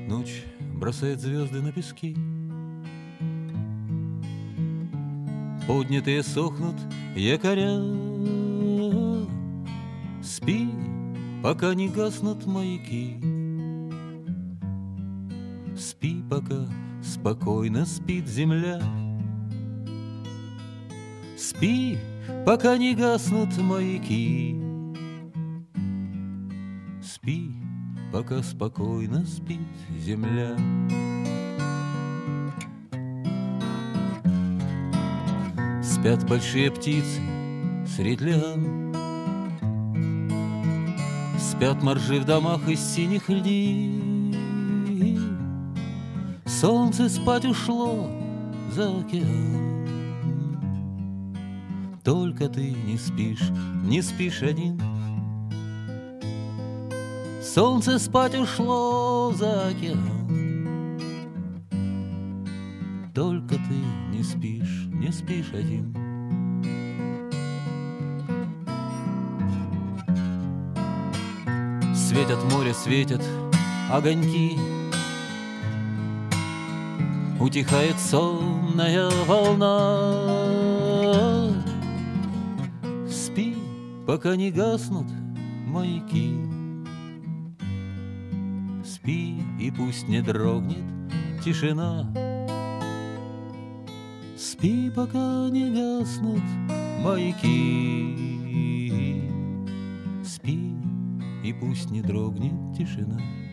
Ночь бросает звезды на пески, поднятые сохнут якоря. Спи, пока не гаснут маяки, спи, пока спокойно спит земля. Спи, пока не гаснут маяки, спи, пока спокойно спит земля. Спят большие птицы средь лиан, спят моржи в домах из синих льдин. Солнце спать ушло за океан, только ты не спишь один. Солнце спать ушло за океан, только ты не спишь один. Светят море, светят огоньки, утихает сонная волна. Спи, пока не гаснут маяки, спи, и пусть не дрогнет тишина. Спи, пока не гаснут маяки, спи, и пусть не дрогнет тишина.